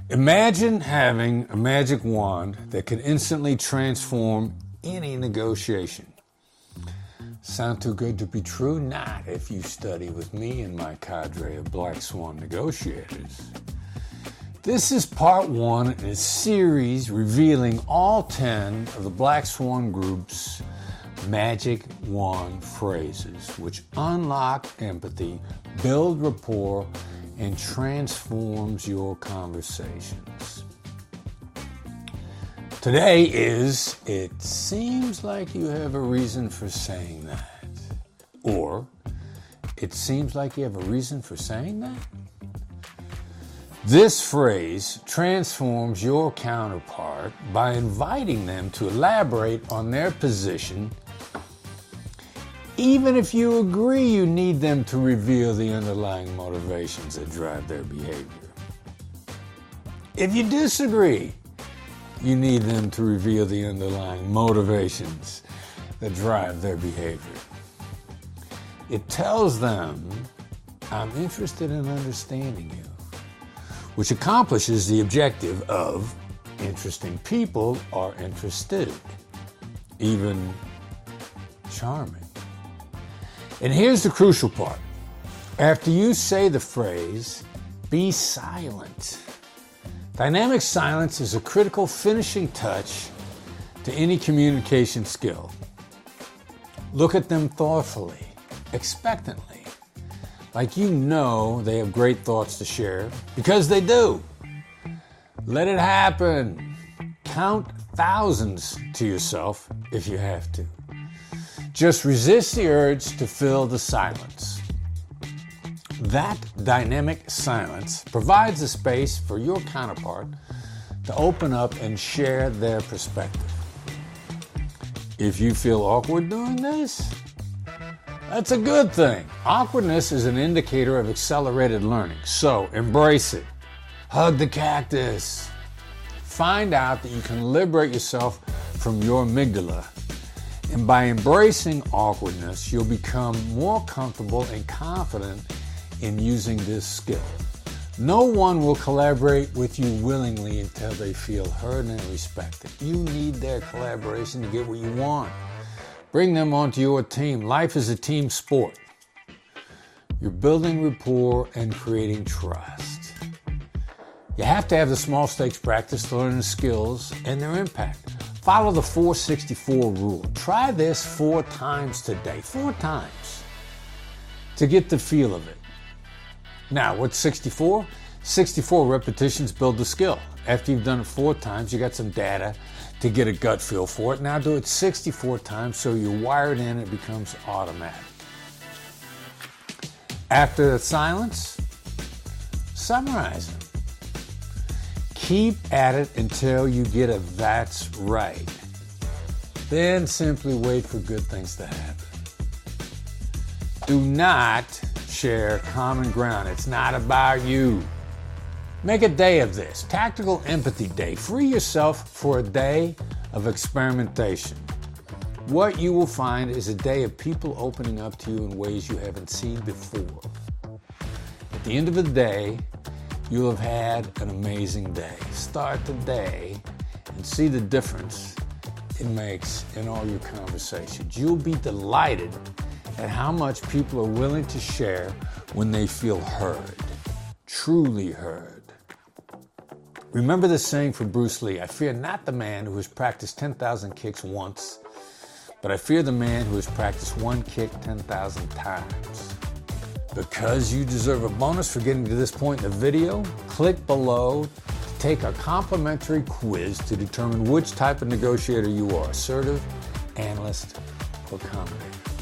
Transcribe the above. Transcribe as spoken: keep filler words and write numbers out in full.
Imagine having a magic wand that could instantly transform any negotiation. Sound too good to be true? Not if you study with me and my cadre of Black Swan negotiators. This is part one in a series revealing all ten of the Black Swan Group's magic wand phrases, which unlock empathy, build rapport, and transforms your conversations. Today is, it seems like you have a reason for saying that. Or, it seems like you have a reason for saying that. This phrase transforms your counterpart by inviting them to elaborate on their position. Even if you agree, you need them to reveal the underlying motivations that drive their behavior. If you disagree, you need them to reveal the underlying motivations that drive their behavior. It tells them, I'm interested in understanding you, which accomplishes the objective of interesting people are interested, even charming. And here's the crucial part. After you say the phrase, be silent. Dynamic silence is a critical finishing touch to any communication skill. Look at them thoughtfully, expectantly, like you know they have great thoughts to share, because they do. Let it happen. Count thousands to yourself if you have to. Just resist the urge to fill the silence. That dynamic silence provides a space for your counterpart to open up and share their perspective. If you feel awkward doing this, that's a good thing. Awkwardness is an indicator of accelerated learning, so embrace it. Hug the cactus. Find out that you can liberate yourself from your amygdala. And by embracing awkwardness, you'll become more comfortable and confident in using this skill. No one will collaborate with you willingly until they feel heard and respected. You need their collaboration to get what you want. Bring them onto your team. Life is a team sport. You're building rapport and creating trust. You have to have the small stakes practice to learn the skills and their impact. Follow the four sixty-four rule. Try this four times today, four times, to get the feel of it. Now, what's sixty-four? sixty-four repetitions build the skill. After you've done it four times, you got some data to get a gut feel for it. Now do it sixty-four times so you're wired in, it becomes automatic. After the silence, summarize them. Keep at it until you get a that's right. Then simply wait for good things to happen. Do not share common ground. It's not about you. Make a day of this. Tactical Empathy Day. Free yourself for a day of experimentation. What you will find is a day of people opening up to you in ways you haven't seen before. At the end of the day, you'll have had an amazing day. Start the day and see the difference it makes in all your conversations. You'll be delighted at how much people are willing to share when they feel heard, truly heard. Remember the saying from Bruce Lee, I fear not the man who has practiced ten thousand kicks once, but I fear the man who has practiced one kick ten thousand times. Because you deserve a bonus for getting to this point in the video, click below to take our complimentary quiz to determine which type of negotiator you are, assertive, analyst, or accommodator.